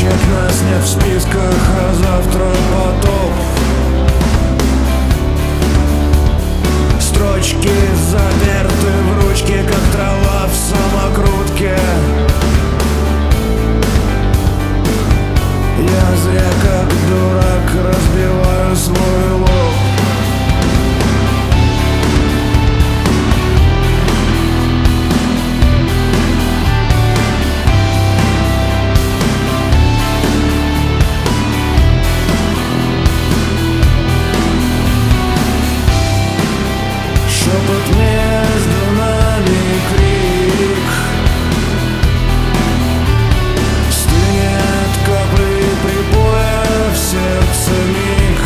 Нет, нас нет в списках, а завтра потоп. Строчки заперты в ручке, как трава в самокрутке. Я зря, как дурак, разбиваю свой лоб. Шепот между нами, крик. Стынет капли прибоя в сердце миг.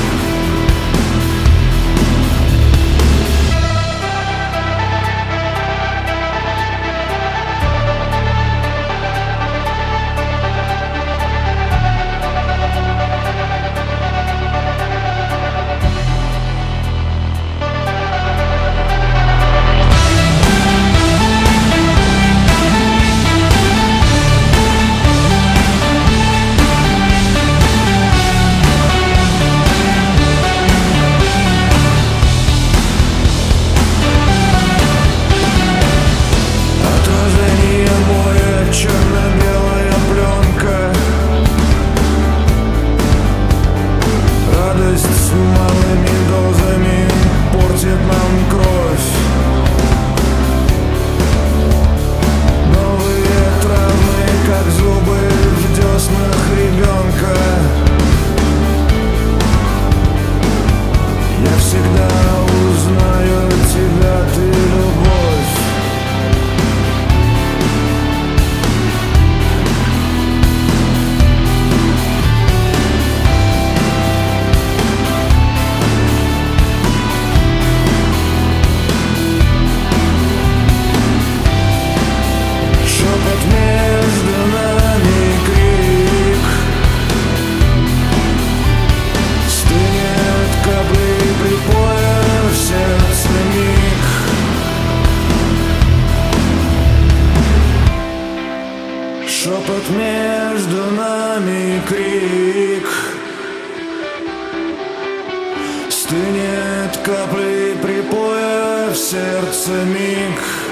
Черно-белая пленка. Радость с малыми дозами портит нам кровь. Новые травмы, как зубы в деснах ребенка. Я всегда узнаю тебя, ты любовь. Между нами крик. Стынет капли прибоя в сердце миг. Шепот между нами крик. Стынет капли прибоя в сердце миг.